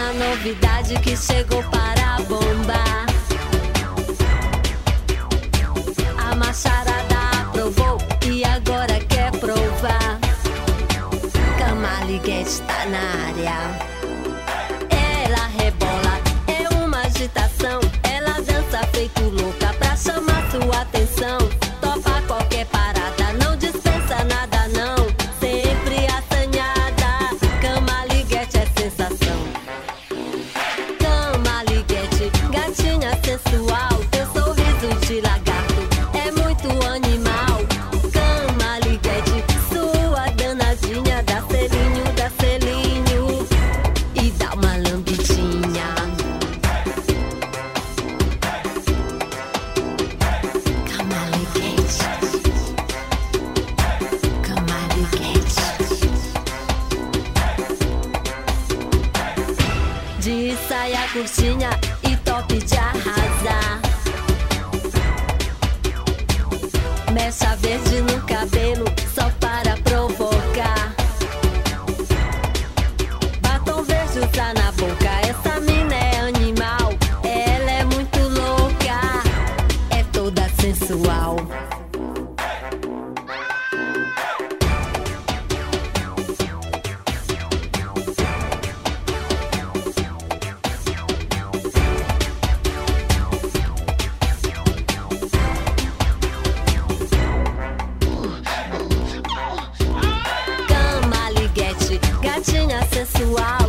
uma novidade que chegou para bombar. A macharada aprovou e agora quer provar. Camaliguete tá na área. Ela rebola, é uma agitação. Ela dança feito louca pra chamar sua atenção. Topa qualquer parada, não dispensa nada não. Sempre assanhada, Camaliguete é sensação. Camaliguete, gatinha sensual. Teu sorriso de lagarto é muito animal. Camaliguete, sua danadinha. Dá selinho e dá uma lambidinha. Camaliguete, Camaliguete. De saia curtinha e top de arrasar. Mecha verde no cabelo só para provocar. Batom verde usa na boca. Essa mina é animal. Ela é muito louca. É toda sensual. Camaliguete, gatinha sensual.